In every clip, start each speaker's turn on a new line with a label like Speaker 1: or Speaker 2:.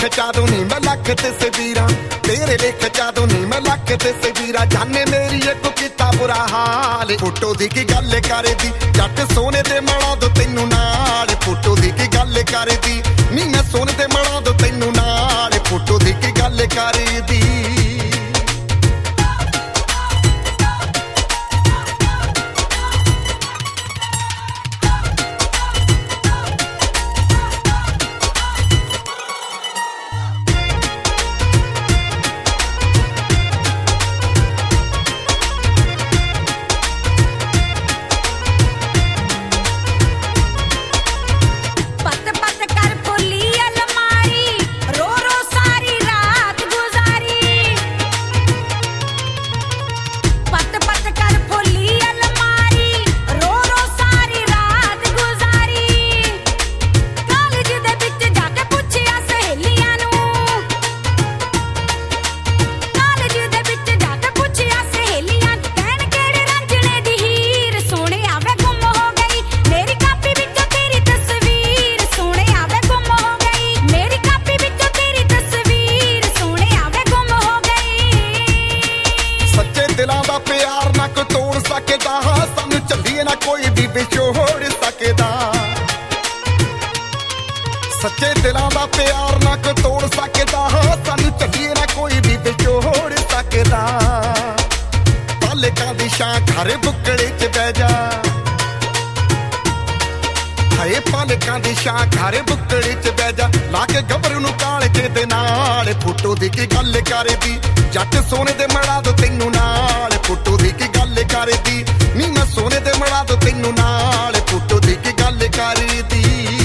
Speaker 1: खचा दूं नी मैं लख तस्वीरां, तेरे ले खचा दूं नी मैं लख तस्वीरां। जाने मेरी एक किता बुरा हाल, फोटो दी की गल करदी जट सोने दे मड़ा दो तैनू नाल। फोटो दी की गल करदी नी मैं सोने दे मड़ा दो तैनू नाल। फोटो दी की गल करदी। दिलां दा प्यार ना कोई तोड़ सकदा, सानू झल्लीए ना कोई भी विछोड़ सकदा। सच्चे दिलां दा प्यार ना कोई तोड़ सकदा, सानू झल्लीए ना कोई भी विछोड़ सकदा। पालकां दी शां घर बुकड़े च बह जा, हाए पालकां दी शां घर बुकड़े च बह जा। ला के गबरू नू कालजे दे नाल, फोटो दी की गल करदी जट सोने दे मड़ा दो तैनू नाल। फोटो दी की गल करदी नी मैं सोने दे मड़ा दो तैनू नाल। फोटो दी की गल करदी।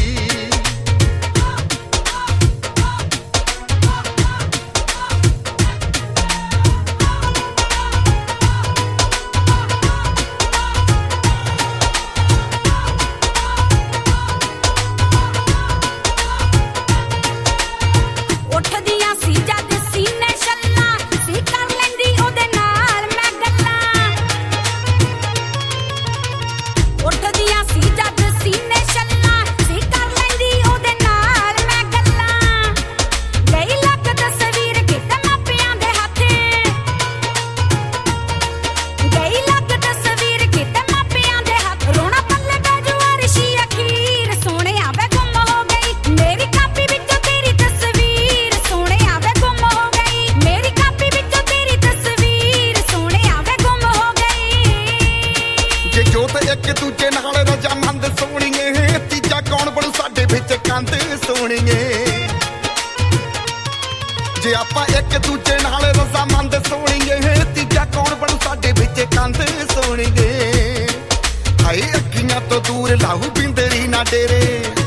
Speaker 1: एक दूजे नाल रजामंद सोहणीए, तीजा कौन बनू साडे विच कंध सोहणीए। जे आपां एक दूजे नाल रजामंद सोहणीए, तीजा कौन बनू साडे विच कंध सोहणीए। हाए अखियां तो दूर लाहू बिंदरी ना डेरे,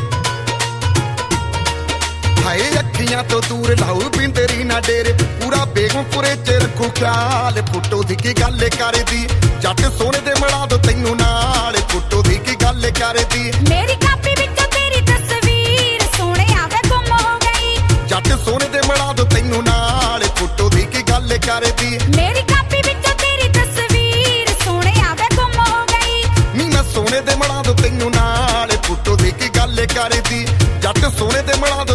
Speaker 1: हाए अखियां तो दूर लाहू बिंदरी ना डेरे। पूरा बेगमपुरे च रखू ख्याल, फोटो दी की गल करदी जट सोने दे मड़ा दो तैनू नाल। फोटो दी की गल करदी
Speaker 2: मेरी कापी विचों तेरी तस्वीर सोहणे आवे गुम हो गई।
Speaker 1: जट सोने दे मड़ा दो तैनू नाल। फोटो दी की गल करदी
Speaker 2: मेरी कापी विचों तेरी तस्वीर सोहणे आवे गुम हो गई।
Speaker 1: नी मैं सोने दे मड़ा दो तैनू नाल। फोटो दी की गल करदी जट सोने दे मड़ा दो